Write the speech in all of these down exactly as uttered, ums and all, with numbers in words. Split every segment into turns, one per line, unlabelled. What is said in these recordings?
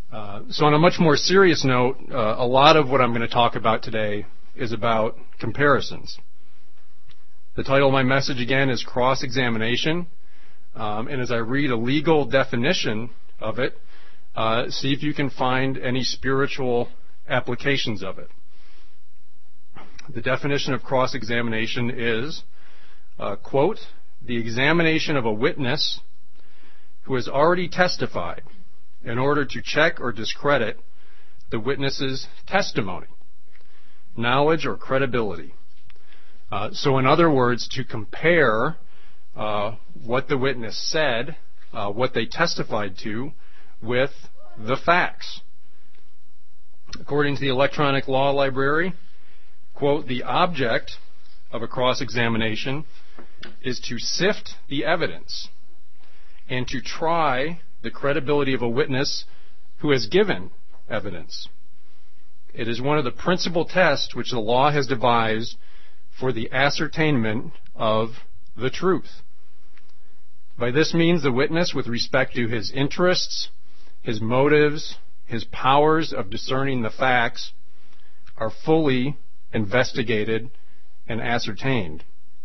Uh, so on a much more serious note, uh, a lot of what I'm going to talk about today is about comparisons. The title of my message again is Cross-Examination, um, and as I read a legal definition of it, uh, see if you can find any spiritual applications of it. The definition of cross-examination is, uh, quote, the examination of a witness who has already testified in order to check or discredit the witness's testimony, knowledge, or credibility. Uh, so in other words, to compare uh, what the witness said, uh, what they testified to, with the facts. According to the Electronic Law Library, quote, the object of a cross-examination is to sift the evidence and to try the credibility of a witness who has given evidence. It is one of the principal tests which the law has devised for the ascertainment of the truth. By this means, the witness, with respect to his interests, his motives, his powers of discerning the facts, are fully investigated and ascertained.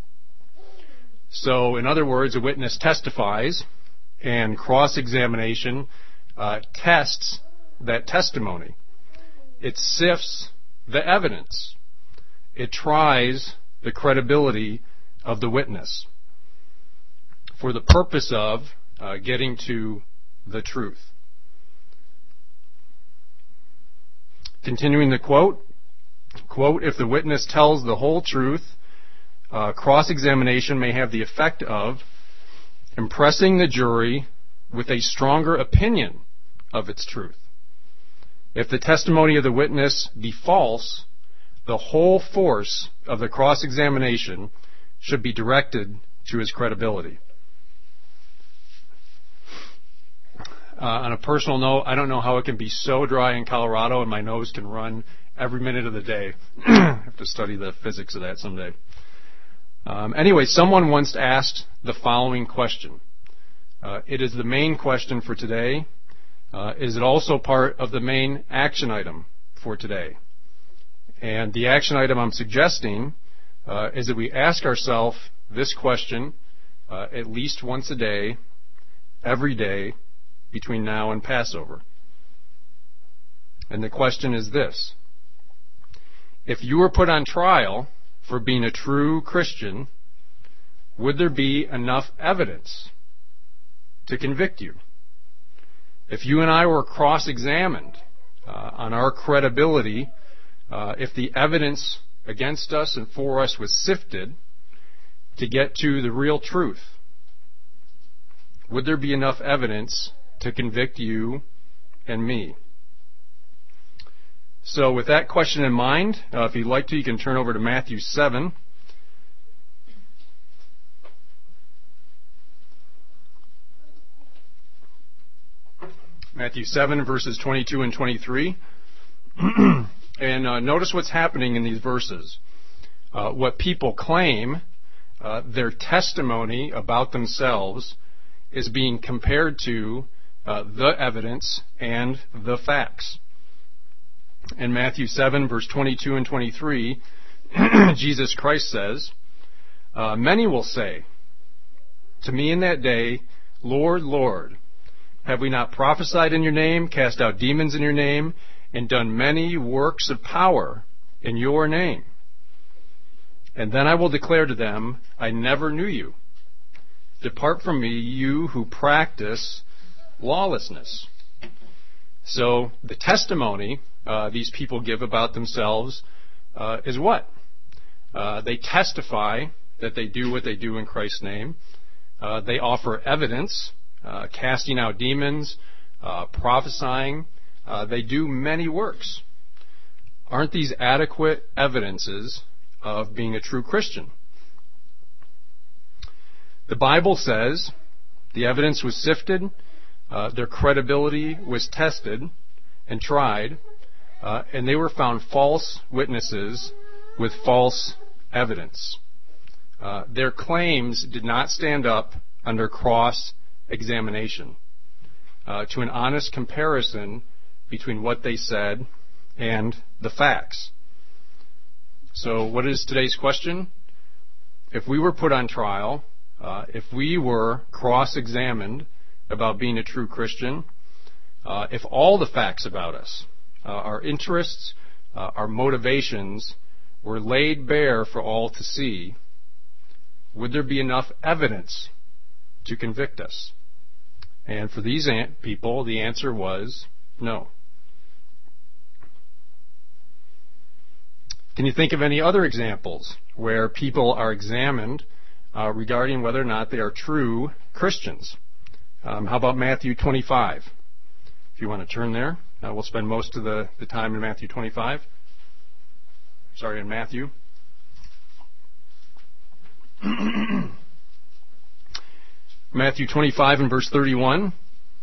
So, in other words, a witness testifies, and cross-examination uh, tests that testimony. It sifts the evidence. It tries the credibility of the witness for the purpose of uh, getting to the truth. Continuing the quote, quote, if the witness tells the whole truth, uh, cross-examination may have the effect of impressing the jury with a stronger opinion of its truth. If the testimony of the witness be false, the whole force of the cross-examination should be directed to his credibility. Uh, on a personal note, I don't know how it can be so dry in Colorado and my nose can run every minute of the day. I have to study the physics of that someday. Um, anyway, someone once asked the following question. Uh, it is the main question for today. Uh, is it also part of the main action item for today? And the action item I'm suggesting uh, is that we ask ourselves this question uh, at least once a day, every day, between now and Passover. And the question is this. If you were put on trial for being a true Christian, would there be enough evidence to convict you? If you and I were cross-examined uh, on our credibility, uh, if the evidence against us and for us was sifted to get to the real truth, would there be enough evidence to convict you and me? So with that question in mind, uh, if you'd like to, you can turn over to Matthew seven. Matthew seven, verses twenty-two and twenty-three. And uh, notice what's happening in these verses. Uh, what people claim, uh, their testimony about themselves, is being compared to uh, the evidence and the facts. In Matthew seven, verse twenty-two and twenty-three, Jesus Christ says, uh, many will say to me in that day, Lord, Lord, have we not prophesied in your name, cast out demons in your name, and done many works of power in your name? And then I will declare to them, I never knew you. Depart from me, you who practice lawlessness. So the testimony uh, these people give about themselves uh, is what? Uh, they testify that they do what they do in Christ's name. Uh, they offer evidence, uh, casting out demons, uh, prophesying. Uh, they do many works. Aren't these adequate evidences of being a true Christian? The Bible says the evidence was sifted, uh, their credibility was tested and tried, uh, and they were found false witnesses with false evidence. Uh, their claims did not stand up under cross-examination uh, to an honest comparison between what they said and the facts. So what is today's question? If we were put on trial, uh, if we were cross-examined about being a true Christian, uh, if all the facts about us, uh, our interests, uh, our motivations were laid bare for all to see, would there be enough evidence to convict us? And for these people, the answer was no. Can you think of any other examples where people are examined uh, regarding whether or not they are true Christians? Um, how about Matthew twenty-five? If you want to turn there, uh, we'll spend most of the, the time in Matthew twenty-five. Sorry, in Matthew. Matthew twenty-five and verse thirty-one.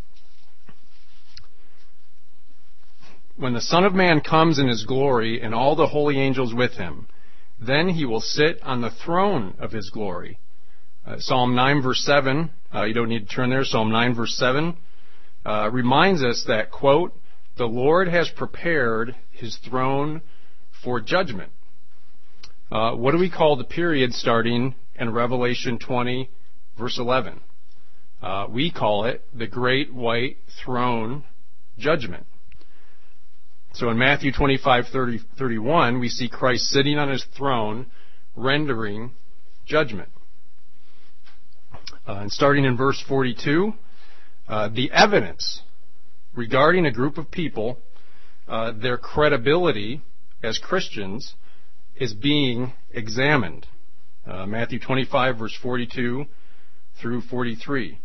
When the Son of Man comes in his glory and all the holy angels with him, then he will sit on the throne of his glory. Uh, Psalm nine verse seven, uh, you don't need to turn there, Psalm nine verse seven, uh, reminds us that, quote, the Lord has prepared his throne for judgment. Uh, what do we call the period starting in Revelation twenty verse eleven? Uh, we call it the Great White Throne Judgment. So in Matthew twenty-five, thirty, thirty-one, we see Christ sitting on his throne, rendering judgment. Uh, and starting in verse forty-two, uh, the evidence regarding a group of people, uh, their credibility as Christians, is being examined. Uh, Matthew twenty-five, verse forty-two through forty-three.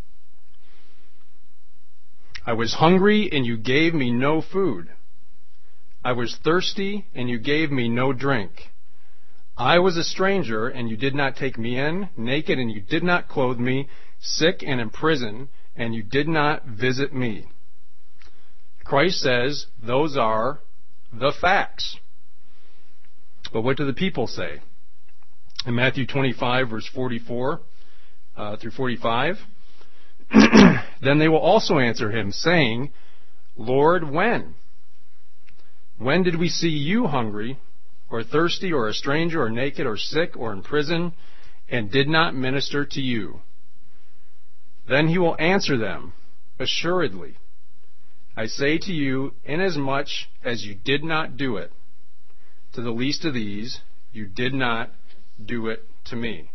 I was hungry, and you gave me no food. I was thirsty, and you gave me no drink. I was a stranger, and you did not take me in, naked, and you did not clothe me, sick and in prison, and you did not visit me. Christ says those are the facts. But what do the people say? In Matthew twenty-five, verse forty-four uh, through forty-five, then they will also answer him, saying, Lord, when? When did we see you hungry, or thirsty, or a stranger, or naked, or sick, or in prison, and did not minister to you? Then he will answer them, assuredly, I say to you, inasmuch as you did not do it to the least of these, you did not do it to me.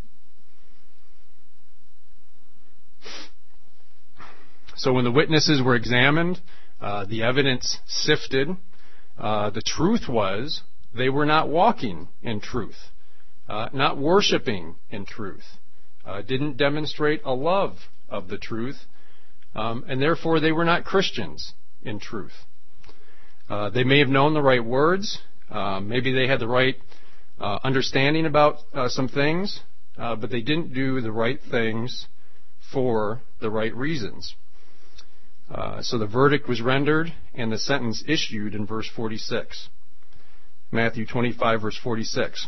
So when the witnesses were examined, uh, the evidence sifted, uh, the truth was they were not walking in truth, uh, not worshiping in truth, uh, didn't demonstrate a love of the truth, um, and therefore they were not Christians in truth. Uh, they may have known the right words, uh, maybe they had the right uh, understanding about uh, some things, uh, but they didn't do the right things for the right reasons. Uh, so the verdict was rendered and the sentence issued in verse forty-six. Matthew twenty-five, verse forty-six.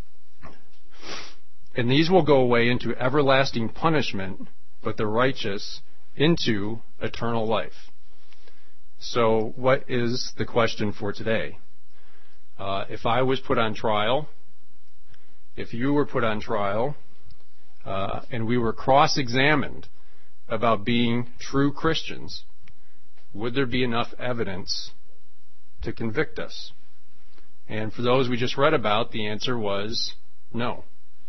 And these will go away into everlasting punishment, but the righteous into eternal life. So what is the question for today? Uh, if I was put on trial, if you were put on trial, uh, and we were cross-examined about being true Christians, would there be enough evidence to convict us? And for those we just read about, the answer was no.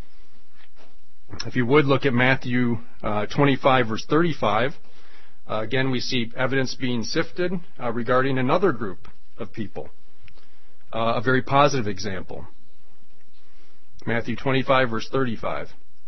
If you would look at Matthew uh, twenty-five, verse thirty-five, uh, again we see evidence being sifted uh, regarding another group of people. Uh, a very positive example. Matthew twenty-five, verse thirty-five.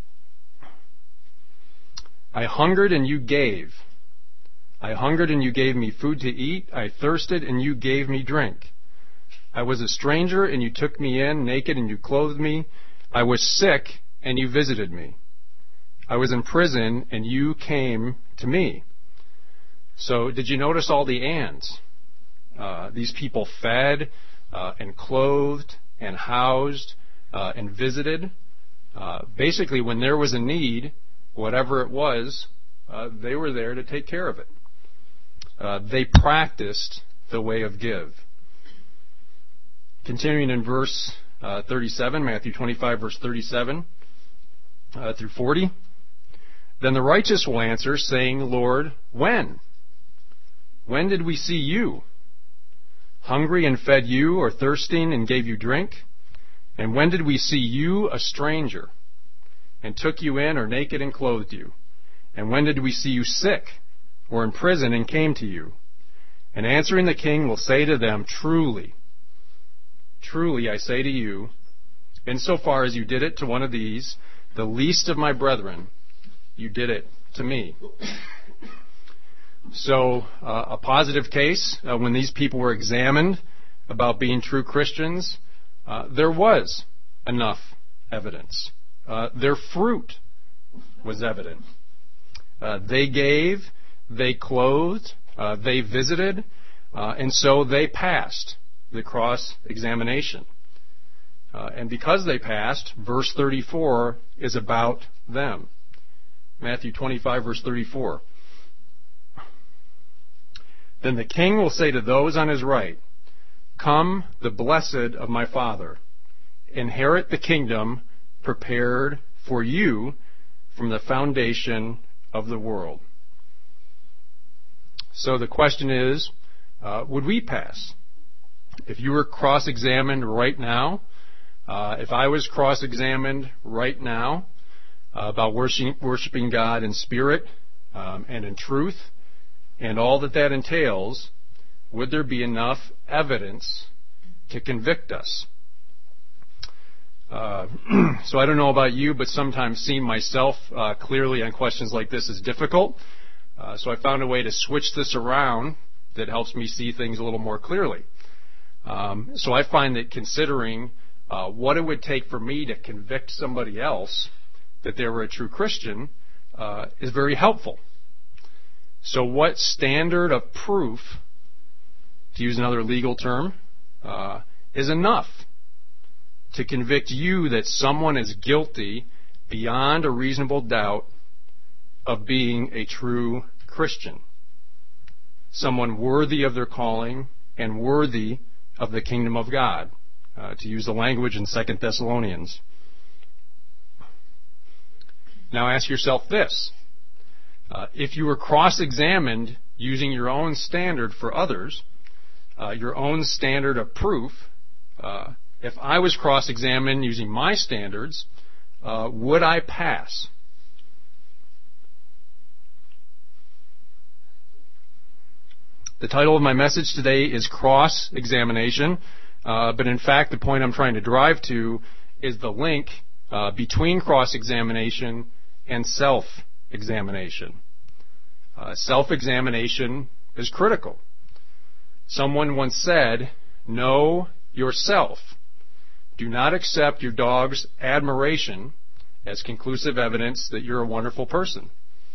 I hungered and you gave. I hungered and you gave me food to eat. I thirsted and you gave me drink. I was a stranger and you took me in, naked and you clothed me. I was sick and you visited me. I was in prison and you came to me. So did you notice all the ands? Uh, these people fed uh, and clothed and housed uh, and visited. Uh, basically, when there was a need, whatever it was, uh, they were there to take care of it. Uh, they practiced the way of give. Continuing in verse uh, thirty-seven, Matthew twenty-five, verse thirty-seven uh, through forty. Then the righteous will answer, saying, Lord, when? When did we see you hungry and fed you, or thirsting and gave you drink? And when did we see you a stranger and took you in, or naked and clothed you? And when did we see you sick or in prison and came to you? And answering the king will say to them, Truly, truly I say to you, insofar as you did it to one of these, the least of my brethren, you did it to me. So uh, a positive case, uh, when these people were examined about being true Christians, uh, there was enough evidence. Uh, their fruit was evident. Uh, they gave, they clothed, uh, they visited, uh, and so they passed the cross-examination. Uh, and because they passed, verse thirty-four is about them. Matthew twenty-five, verse thirty-four. Then the king will say to those on his right, Come, the blessed of my Father, inherit the kingdom prepared for you from the foundation of the world. So the question is, uh, would we pass? If you were cross-examined right now, uh, if I was cross-examined right now uh, about worshiping, worshiping God in spirit um, and in truth, and all that that entails, would there be enough evidence to convict us? Uh, so I don't know about you, but sometimes seeing myself uh, clearly on questions like this is difficult. Uh, so I found a way to switch this around that helps me see things a little more clearly. Um, so I find that considering uh, what it would take for me to convict somebody else that they were a true Christian uh, is very helpful. So what standard of proof, to use another legal term, uh, is enough to convict you that someone is guilty beyond a reasonable doubt of being a true Christian? Someone worthy of their calling and worthy of the kingdom of God, uh, to use the language in Second Thessalonians. Now ask yourself this. Uh, if you were cross-examined using your own standard for others, uh, your own standard of proof, uh, if I was cross-examined using my standards, uh, would I pass? The title of my message today is Cross-Examination, uh, but in fact the point I'm trying to drive to is the link uh, between cross-examination and self-examination. Uh, self-examination is critical. Someone once said, know yourself. Do not accept your dog's admiration as conclusive evidence that you're a wonderful person.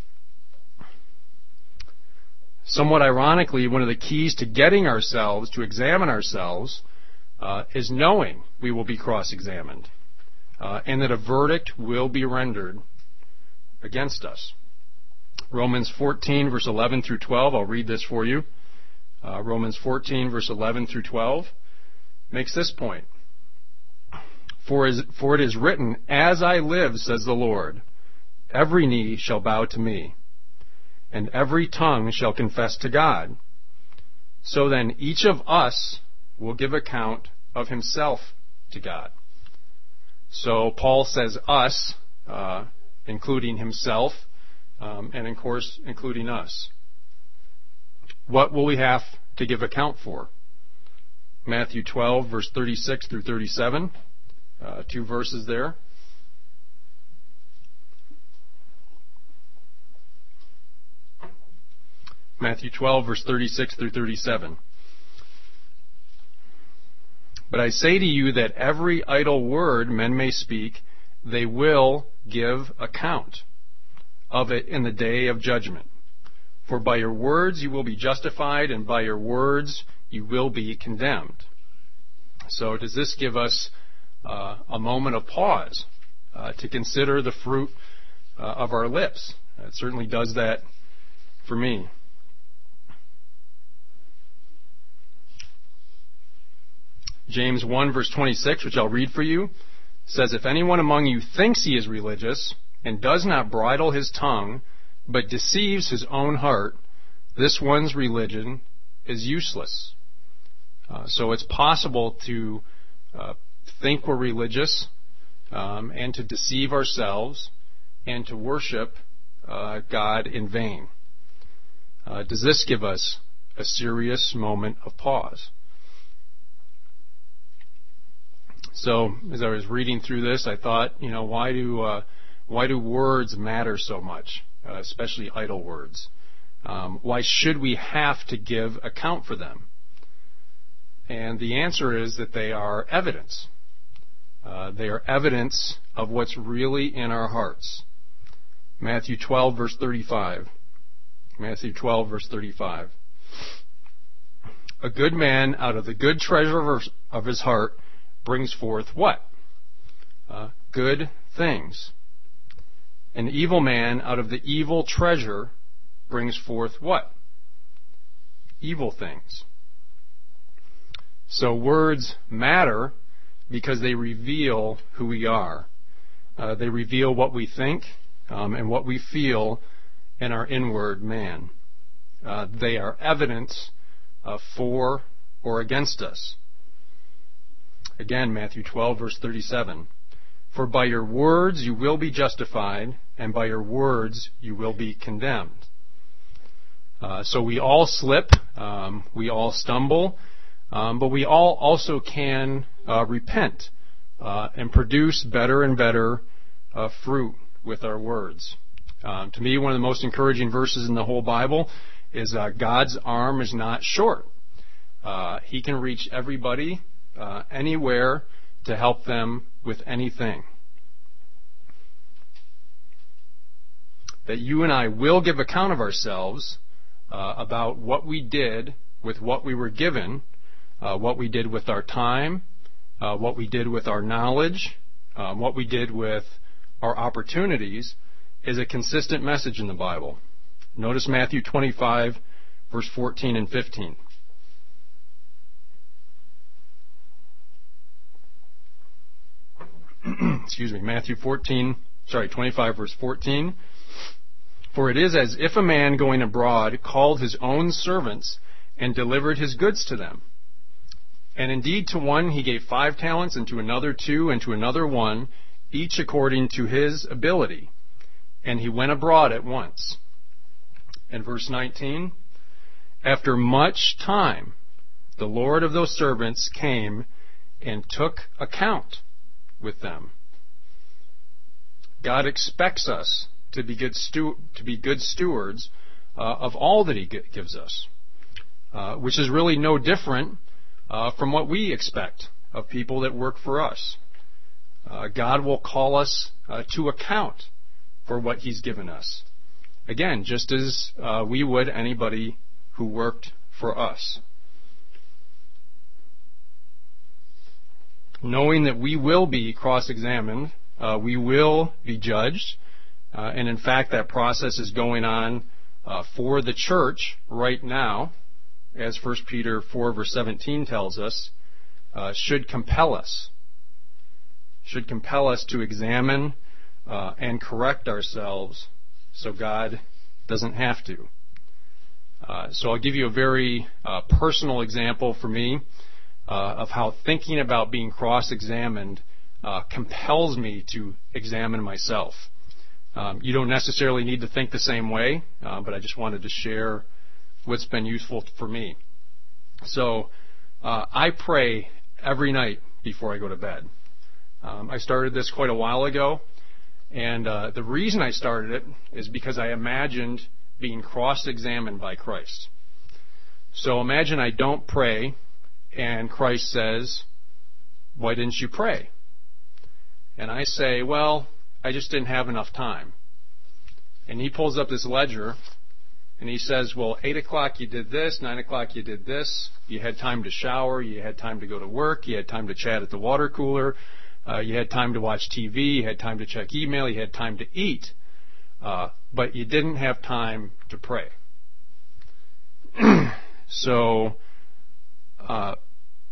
Somewhat ironically, one of the keys to getting ourselves to examine ourselves uh, is knowing we will be cross-examined uh, and that a verdict will be rendered against us. Romans fourteen, verse eleven through twelve, I'll read this for you. Uh, Romans fourteen, verse eleven through twelve, makes this point. For, is, for it is written, As I live, says the Lord, every knee shall bow to me, and every tongue shall confess to God. So then each of us will give account of himself to God. So Paul says us, uh, including himself, um, and of course including us. What will we have to give account for? Matthew twelve, verse thirty-six through thirty-seven, uh, two verses there. Matthew twelve, verse thirty-six through thirty-seven. But I say to you that every idle word men may speak, they will give account of it in the day of judgment. For by your words you will be justified, and by your words you will be condemned. So does this give us uh, a moment of pause uh, to consider the fruit uh, of our lips? It certainly does that for me. James one, verse twenty-six, which I'll read for you, says, "If anyone among you thinks he is religious and does not bridle his tongue, but deceives his own heart, this one's religion is useless." Uh, so it's possible to uh, think we're religious um, and to deceive ourselves and to worship uh, God in vain. Uh, does this give us a serious moment of pause? So, as I was reading through this, I thought, you know, why do uh, why do words matter so much, uh, especially idle words? Um, why should we have to give account for them? And the answer is that they are evidence. Uh, they are evidence of what's really in our hearts. Matthew twelve, verse thirty-five. Matthew twelve, verse thirty-five. "A good man out of the good treasure of his heart brings forth" what? Uh, good things. "An evil man out of the evil treasure brings forth" what? Evil things. So words matter because they reveal who we are. Uh, they reveal what we think um, and what we feel in our inward man. Uh, they are evidence uh, for or against us. Again, Matthew twelve, verse thirty-seven. "For by your words you will be justified, and by your words you will be condemned." Uh, so we all slip, um, we all stumble, um, but we all also can uh, repent uh, and produce better and better uh, fruit with our words. Um, to me, one of the most encouraging verses in the whole Bible is uh, God's arm is not short. Uh, he can reach everybody, uh, anywhere, to help them with anything. That you and I will give account of ourselves uh, about what we did with what we were given, uh, what we did with our time, uh, what we did with our knowledge, uh, what we did with our opportunities, is a consistent message in the Bible. Notice Matthew twenty-five, verse fourteen and fifteen. Excuse me, Matthew fourteen, sorry, twenty-five, verse fourteen. "For it is as if a man going abroad called his own servants and delivered his goods to them. And indeed to one he gave five talents, and to another two, and to another one, each according to his ability. And he went abroad at once." And verse nineteen, "After much time, the Lord of those servants came and took account with them." God expects us to be good stu- to be good stewards uh, of all that He gives us, uh, which is really no different uh, from what we expect of people that work for us. Uh, God will call us uh, to account for what He's given us. Again, just as uh, we would anybody who worked for us. Knowing that we will be cross-examined, uh, we will be judged, uh, and in fact that process is going on uh, for the church right now, as First Peter four verse seventeen tells us, uh, should compel us, should compel us to examine uh, and correct ourselves so God doesn't have to. Uh, so I'll give you a very uh, personal example for me uh, of how thinking about being cross-examined uh, compels me to examine myself. Um, you don't necessarily need to think the same way, uh, but I just wanted to share what's been useful for me. So uh, I pray every night before I go to bed. Um, I started this quite a while ago, and uh, the reason I started it is because I imagined being cross-examined by Christ. So imagine I don't pray, and Christ says, "Why didn't you pray?" And I say, "Well, I just didn't have enough time." And He pulls up this ledger, and He says, "Well, eight o'clock you did this, nine o'clock you did this, you had time to shower, you had time to go to work, you had time to chat at the water cooler, uh, you had time to watch T V, you had time to check email, you had time to eat, uh, but you didn't have time to pray." So, uh,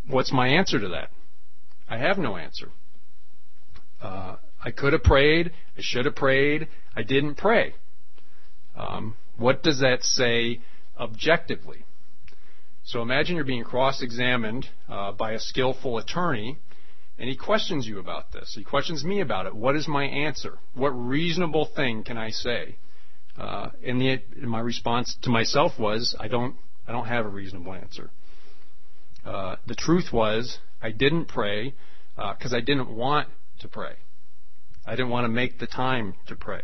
what's my answer to that? I have no answer. Uh, I could have prayed. I should have prayed. I didn't pray. Um, what does that say objectively? So imagine you're being cross-examined uh, by a skillful attorney, and he questions you about this. He questions me about it. What is my answer? What reasonable thing can I say? Uh, and, the, and my response to myself was, I don't, I don't have a reasonable answer. Uh, the truth was, I didn't pray because uh, I didn't want to pray. I didn't want to make the time to pray.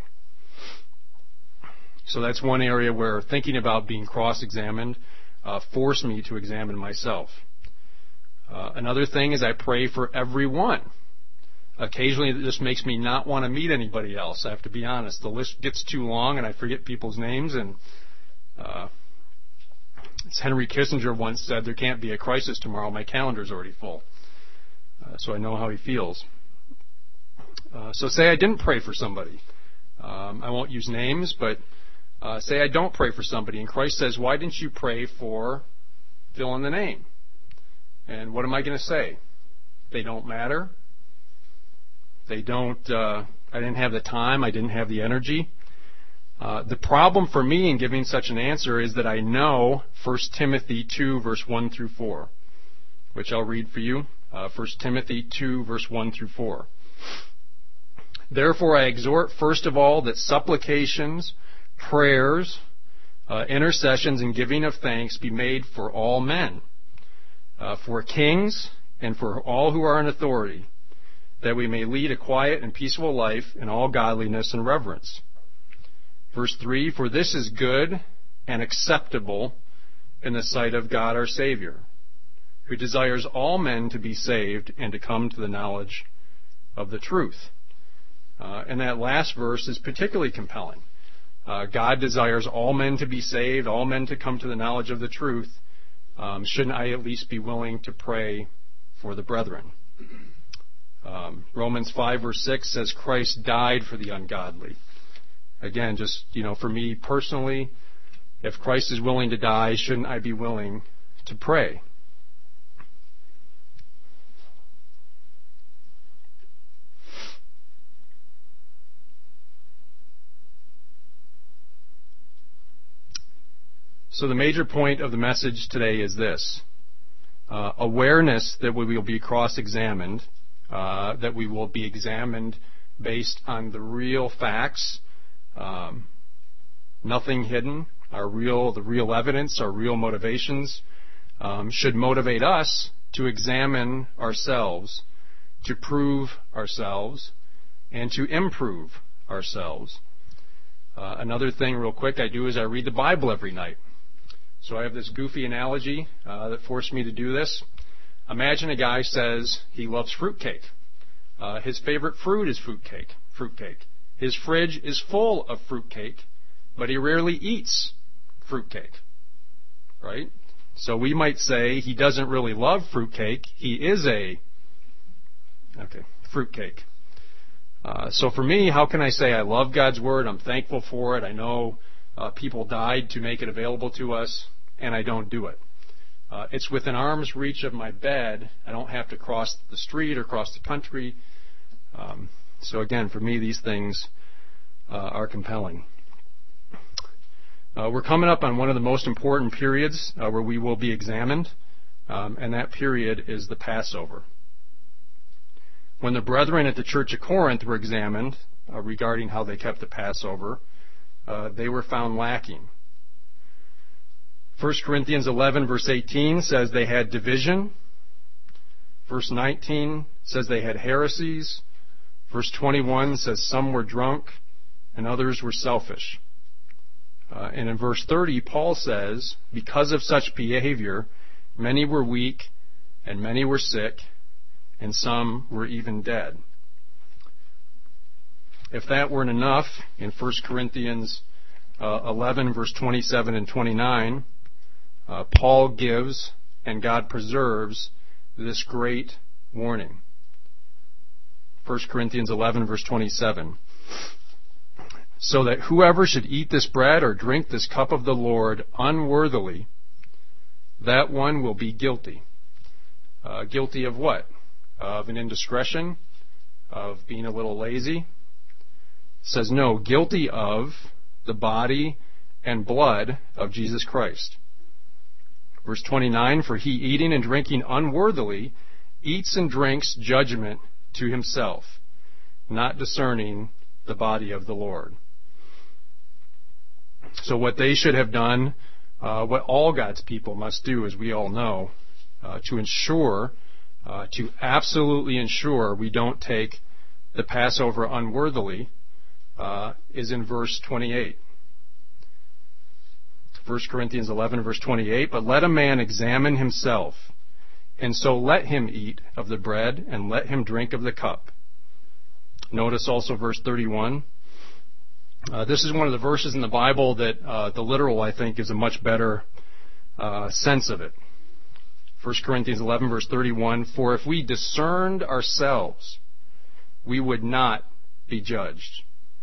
So that's one area where thinking about being cross-examined uh, forced me to examine myself. Uh, another thing is I pray for everyone. Occasionally this makes me not want to meet anybody else. I have to be honest. The list gets too long and I forget people's names. And uh, as Henry Kissinger once said, there can't be a crisis tomorrow. My calendar's already full. Uh, so I know how he feels. Uh, so say I didn't pray for somebody. Um, I won't use names, but uh, say I don't pray for somebody. And Christ says, why didn't you pray for fill in the name? And what am I going to say? They don't matter. They don't, uh, I didn't have the time. I didn't have the energy. Uh, the problem for me in giving such an answer is that I know First Timothy two, verse one through four, which I'll read for you. Uh, First Timothy two, verse one through four. Therefore I exhort first of all that supplications, prayers, uh, intercessions, and giving of thanks be made for all men, uh, for kings, and for all who are in authority, that we may lead a quiet and peaceful life in all godliness and reverence. Verse three, for this is good and acceptable in the sight of God our Savior, who desires all men to be saved and to come to the knowledge of the truth. Uh, and that last verse is particularly compelling. Uh, God desires all men to be saved, all men to come to the knowledge of the truth. Um, shouldn't I at least be willing to pray for the brethren? Um, Romans five, verse six says Christ died for the ungodly. Again, just, you know, for me personally, if Christ is willing to die, shouldn't I be willing to pray? So the major point of the message today is this. Uh, awareness that we will be cross-examined, uh, that we will be examined based on the real facts, um, nothing hidden, our real, the real evidence, our real motivations, um, should motivate us to examine ourselves, to prove ourselves, and to improve ourselves. Uh, another thing real quick I do is I read the Bible every night. So I have this goofy analogy uh, that forced me to do this. Imagine a guy says he loves fruitcake. Uh, his favorite fruit is fruitcake. Fruitcake. His fridge is full of fruitcake, but he rarely eats fruitcake. Right? So we might say he doesn't really love fruitcake. He is a okay fruitcake. Uh, so for me, how can I say I love God's Word? I'm thankful for it. I know uh, people died to make it available to us, and I don't do it. Uh, it's within arm's reach of my bed. I don't have to cross the street or cross the country. Um, so again, for me, these things uh, are compelling. Uh, we're coming up on one of the most important periods uh, where we will be examined, um, and that period is the Passover. When the brethren at the church of Corinth were examined uh, regarding how they kept the Passover, uh, they were found lacking. First Corinthians eleven, verse eighteen says they had division. Verse nineteen says they had heresies. Verse twenty-one says some were drunk and others were selfish. Uh, and in verse thirty, Paul says, because of such behavior, many were weak and many were sick, and some were even dead. If that weren't enough, in First Corinthians uh, eleven, verse twenty-seven and twenty-nine, uh, Paul gives and God preserves this great warning. First Corinthians eleven, verse twenty-seven. So that whoever should eat this bread or drink this cup of the Lord unworthily, that one will be guilty Uh, guilty of what? Of an indiscretion? Of being a little lazy? It says no, guilty of the body and blood of Jesus Christ. Verse twenty-nine, for he eating and drinking unworthily eats and drinks judgment to himself, not discerning the body of the Lord. So what they should have done, uh, what all God's people must do, as we all know, uh, to ensure, uh, to absolutely ensure we don't take the Passover unworthily, uh, is in verse twenty-eight. First Corinthians eleven, verse twenty-eight, but let a man examine himself, and so let him eat of the bread, and let him drink of the cup. Notice also verse thirty-one. Uh, this is one of the verses in the Bible that uh, the literal, I think, is a much better uh, sense of it. First Corinthians eleven, verse thirty-one, for if we discerned ourselves, we would not be judged.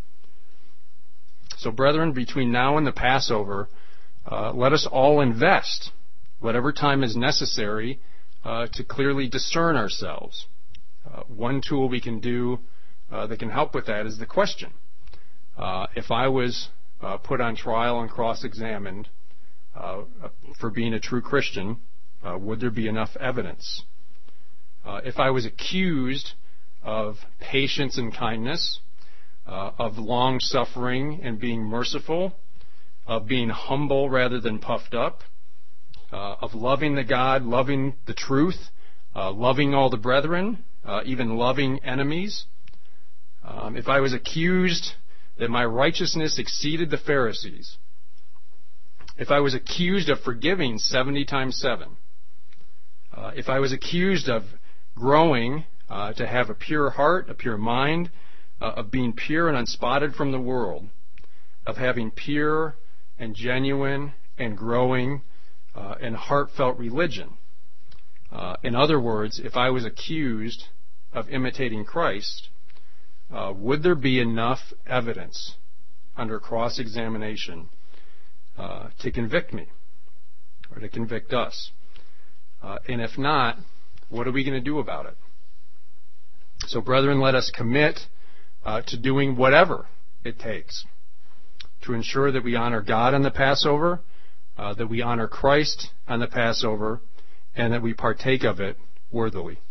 So, brethren, between now and the Passover, uh, let us all invest whatever time is necessary uh, to clearly discern ourselves. Uh, one tool we can do uh, that can help with that is the question. Uh, if I was uh, put on trial and cross-examined uh, for being a true Christian, uh, would there be enough evidence? Uh, if I was accused of patience and kindness, uh, of long-suffering and being merciful, of being humble rather than puffed up, uh, of loving the God, loving the truth, uh, loving all the brethren, uh, even loving enemies, um, if I was accused that my righteousness exceeded the Pharisees, if I was accused of forgiving seventy times seven, uh, if I was accused of growing uh, to have a pure heart, a pure mind, uh, of being pure and unspotted from the world, of having pure and genuine and growing uh, and heartfelt religion, uh, in other words, if I was accused of imitating Christ, Uh, would there be enough evidence under cross-examination uh, to convict me or to convict us? Uh, and if not, what are we going to do about it? So, brethren, let us commit uh, to doing whatever it takes to ensure that we honor God on the Passover, uh, that we honor Christ on the Passover, and that we partake of it worthily.